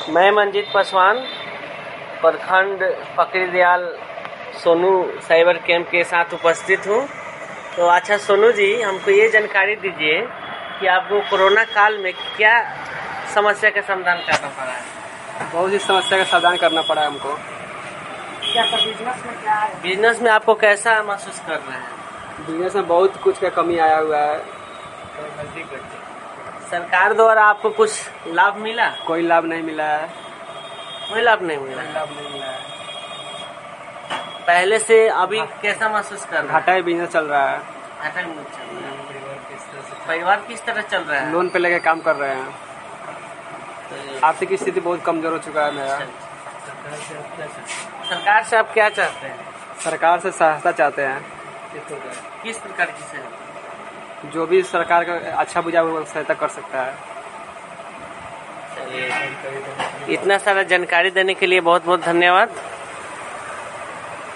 मैं मंजीत पासवान प्रखंड फकीर दयाल सोनू साइबर कैंप के साथ उपस्थित हूँ। तो अच्छा सोनू जी, हमको ये जानकारी दीजिए कि आपको कोरोना काल में क्या समस्या का समाधान करना पड़ा है? बहुत सी समस्या का समाधान करना पड़ा है हमको। क्या बिजनेस में क्या है? बिजनेस में आपको कैसा महसूस कर रहे हैं? बिजनेस में बहुत कुछ का कमी आया हुआ है। सरकार द्वारा आपको कुछ लाभ मिला? कोई लाभ नहीं मिला है। कोई लाभ नहीं मिला? है। पहले से अभी कैसा महसूस कर रहे हैं? घाटा ही बिजनेस चल रहा है। घाटा में चल रहा है। परिवार किस तरह चल रहा है? लोन पे लेके काम कर रहे हैं। आर्थिक स्थिति बहुत कमजोर हो चुका है मेरा। सरकार से आप क्या चाहते हैं? सरकार से सहायता चाहते हैं। किस प्रकार की सहायता? जो भी सरकार का अच्छा बुझा वो सहायता कर सकता है। इतना सारा जानकारी देने के लिए बहुत बहुत धन्यवाद।